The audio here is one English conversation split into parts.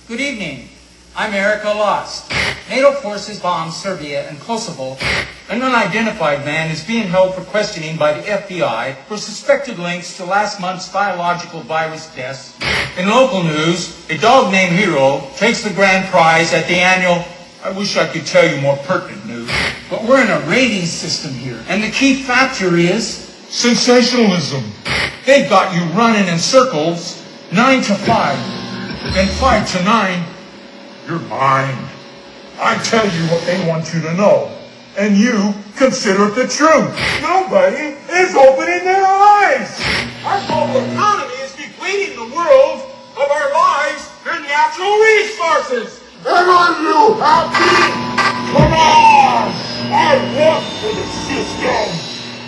Good evening. I'm Erica Lost. NATO forces bombed Serbia and Kosovo. An unidentified man is being held for questioning by the FBI for suspected links to last month's biological virus deaths. In local news, a dog named Hero takes the grand prize at the annual, I wish I could tell you more pertinent news, but we're in a rating system here, and the key factor is sensationalism. They've got you running in circles, 9 to 5, and 5 to 9. You're mine. I tell you what they want you to know, and you consider it the truth. Nobody is opening their eyes. Our global economy is depleting the world of our lives and natural resources. And are you happy? Come on! I work for the system.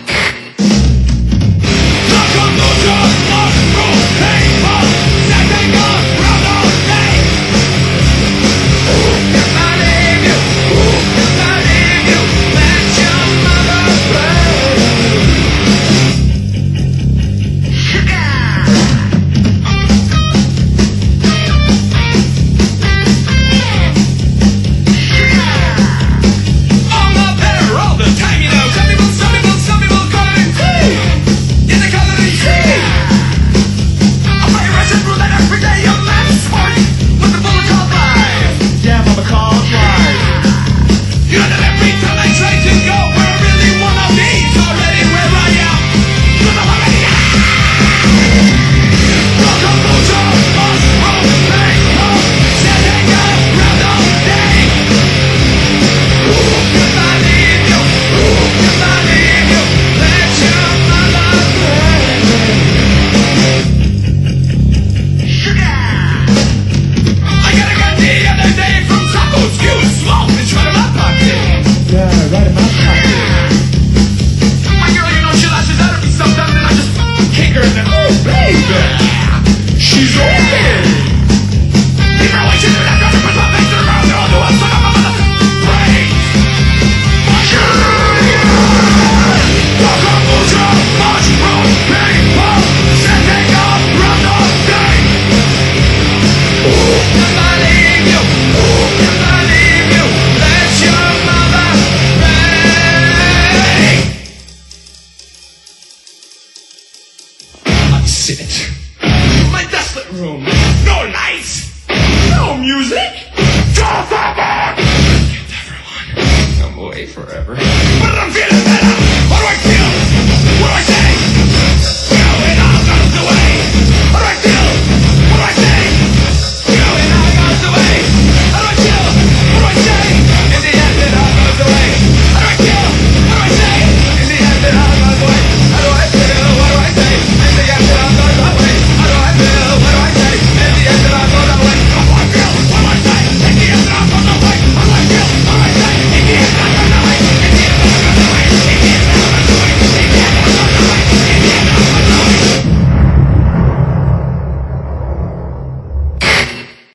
Sit. My desolate room. No lights. No music. Just a man. Everyone. I'm away forever. But